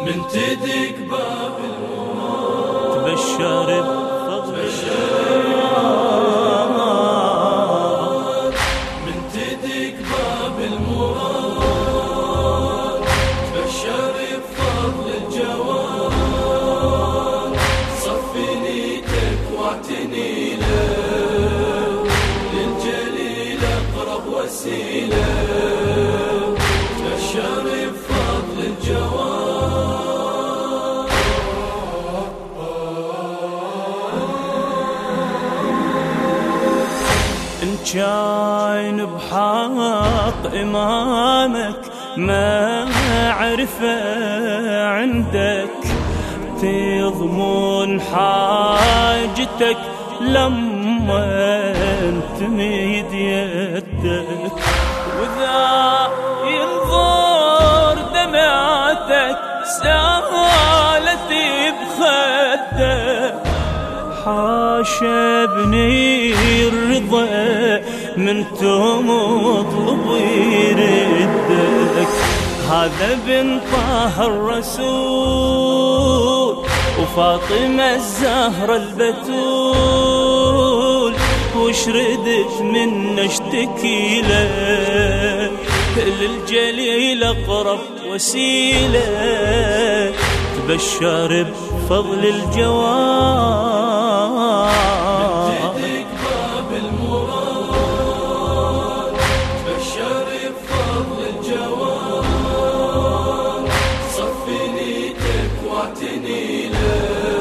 من تدق باب المراد تبشر بفضل الجواد، من تدق باب المراد تبشر بفضل الجواد. صفي نيتك واعتني له، للجليل اقرب وسيله. تبشر بفضل الجواد. إن كان بحق إمامك ما عرفه عندك، تضمن حاجتك لما تمد يدك. وإذا ينظر دمعتك سالت بخدك، حاشا بني الرضا من تمطلب يردك. هذا بن طه الرسول وفاطمة الزهرة البتول، وش ردت من اشتكي له، للجليل اقرب وسيله. تبشر بفضل الجواد. من تدق باب المراد تبشر بفضل الجواد. صفي نيتك واعتني له،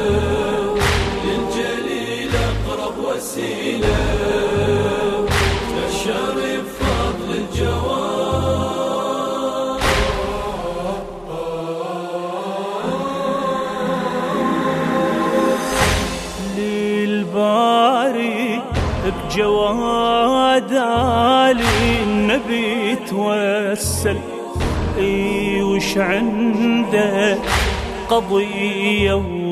للجليل اقرب وسيله. تبشر بفضل الجواد. للباري بجواد آلي النبي توسل، اي وش عنده قضية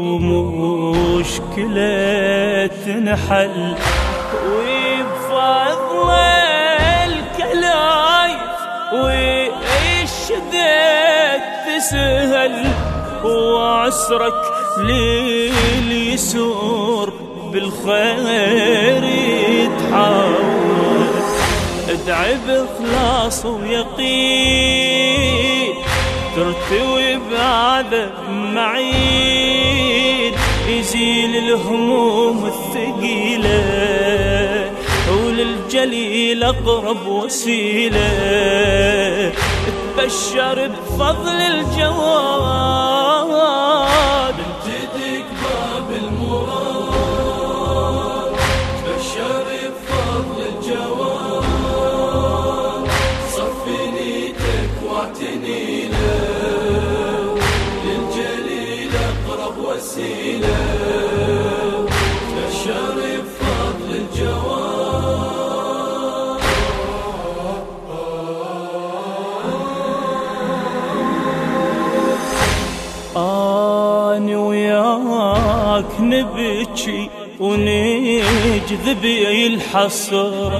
ومشكلة تنحل، وبفضل الكلايف والشدة تسهل. وعسرك لليسور بالخير يتحول، ادعي بإخلاص ويقين ترتوي بعذب معين. يزيل الهموم الثقيلة، وللجليل أقرب وسيلة. تبشر بفضل الجواد. من تدق باب المراد تبشر بفضل الجواد. صفي نيتك واعتني له، للجليل اقرب وسيله. تبشر بفضل الجواد. أنا وياك نبكي ونجذب الحسرة،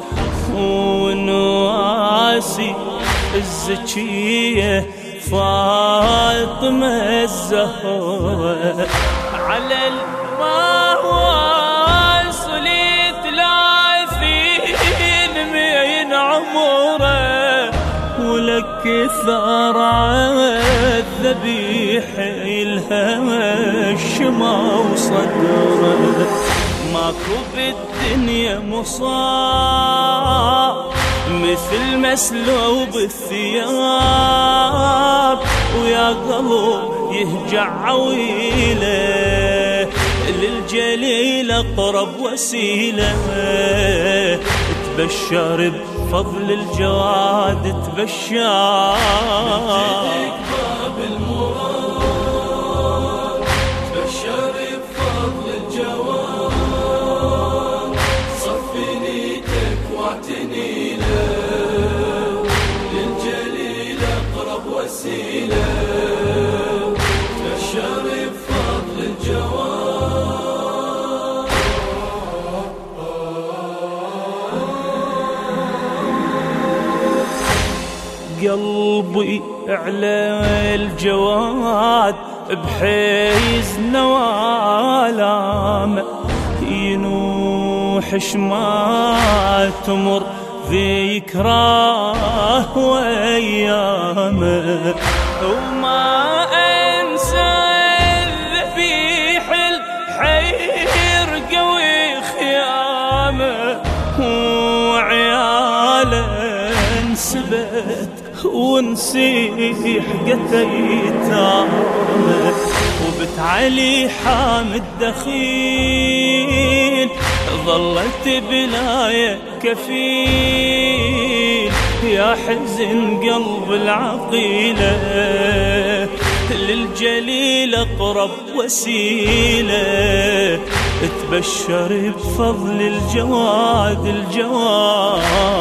ونواسي الزكية فاطمة الزهرة. على المواصل 30 من عمره، ولك ثار الذبيح الهوى الشما وصدره. ماكو بالدنيا مصاب مثل مسلوب الثياب، ويا قلب يهجع عويله. للجليل اقرب وسيله. تبشر بفضل الجواد. تبشر باب المراد تبشر بفضل الجواد. صفي نيتك واعتني له، للجليل اقرب وسيله. تبشر بفضل الجواد. قلبي على الجواد بحيز نوالامه ينوحش ما تمر ذكراه وايامه وما انسى الذبيح الحير قوي خيامه وعياله انسبت ونسيح قتيتامه وبت علي حامد دخيل ظلت بلاية كفيل يا حزن قلب العقيلة للجليل أقرب وسيلة تبشر بفضل الجواد